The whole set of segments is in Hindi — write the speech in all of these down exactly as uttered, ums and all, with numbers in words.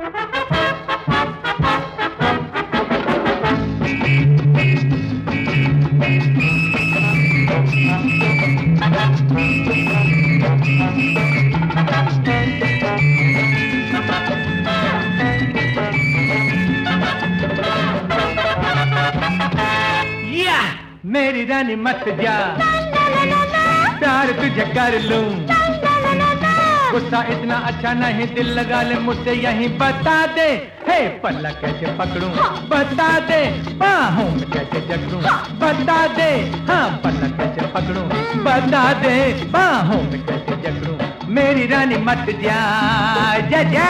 मेरी रानी मत जा, प्यार तुझे कर लूं, गुस्सा इतना अच्छा नहीं, दिल लगा ले मुझसे यहीं बता दे, हे पल्ला कैसे पकड़ूं, बता दे, बाहों में कैसे जकड़ूं, बता दे, हाँ पल्ला कैसे पकड़ूं, बता दे, बाहों में कैसे जकड़ूं, मेरी रानी मत जा, जा जा।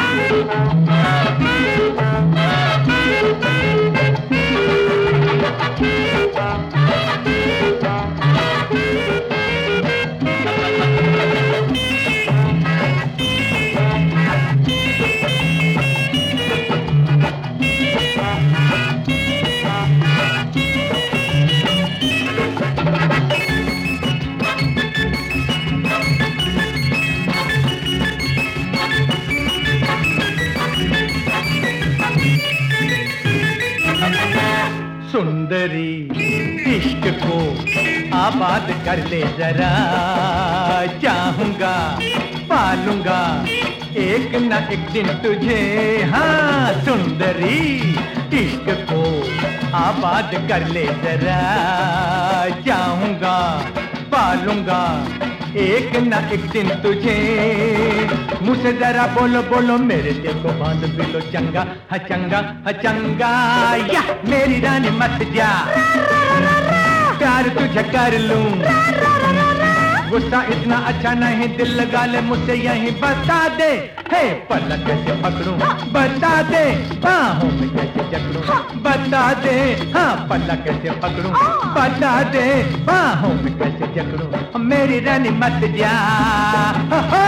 सुंदरी इश्क को आबाद कर ले जरा, चाहूंगा पालूंगा एक न एक दिन तुझे, हाँ सुंदरी इश्क को आबाद कर ले जरा, चाहूंगा पालूंगा एक न एक दिन तुझे, मुझसे जरा बोलो बोलो मेरे दिल को बांध भी लो चंगा, हा चंगा हा चंगा, या मेरी रानी मत जा, प्यार तुझे कर लूं, गुस्सा इतना अच्छा नहीं, दिल लगा ले मुझसे यहीं बता दे, हे पल्ला कैसे पकड़ूं, बता दे, बाहों में कैसे जकड़ूं, बता दे, हाँ पल्ला कैसे पकड़ूं, बता दे, बाहों में कैसे जकड़ूं, मेरी रानी मत जा, हो हो।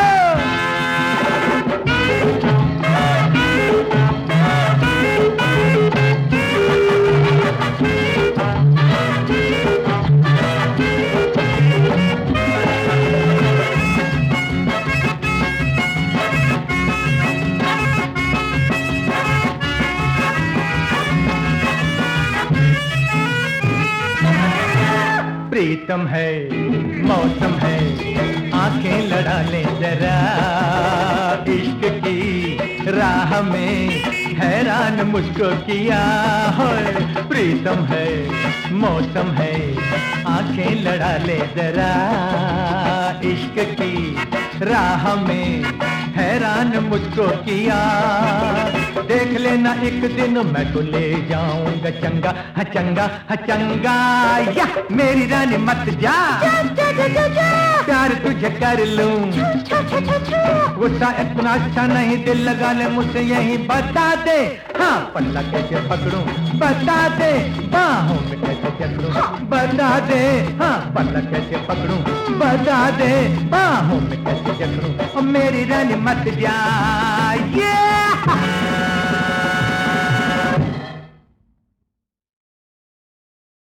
प्रीतम है मौसम है, आंखें लड़ा ले जरा, इश्क की राह में हैरान मुझको किया, होए प्रीतम है मौसम है, आंखें लड़ा ले जरा, इश्क की राह में हैरान मुझको किया, देख लेना एक दिन मैं तो ले जाऊंगा चंगा, हा चंगा हा चंगा, या मेरी रानी मत जा, प्यार तुझे कर लूं, गुस्सा इतना अच्छा नहीं, दिल लगा ले मुझसे यहीं बता दे, हाँ पल्ला कैसे पकड़ूं, बता दे, बाहों में कैसे जकड़ूं, बता दे, हाँ पल्ला कैसे पकड़ूं, बता दे, बाहों में कैसे जकड़ूं, मेरी रानी मत जा, ये